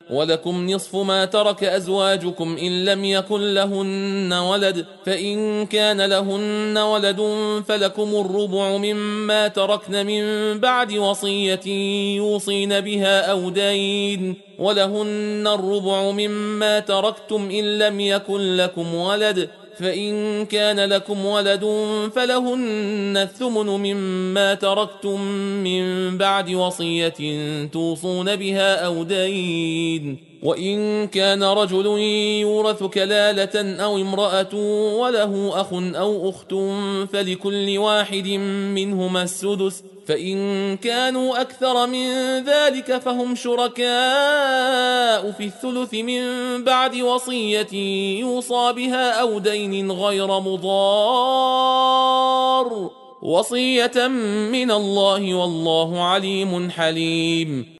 ولكم نصف ما ترك أزواجكم إن لم يكن لهن ولد، فإن كان لهن ولد فلكم الربع مما تركن من بعد وصية يوصين بها أو دين، ولهن الربع مما تركتم إن لم يكن لكم ولد، فإن كان لكم ولد فلهن الثمن مما تركتم من بعد وصية توصون بها أو دين. وإن كان رجل يورث كلالة أو امرأة وله أخ أو أخت فلكل واحد منهما السدس، فإن كانوا أكثر من ذلك فهم شركاء في الثلث من بعد وصية يوصى بها أو دين غير مضار، وصية من الله والله عليم حليم.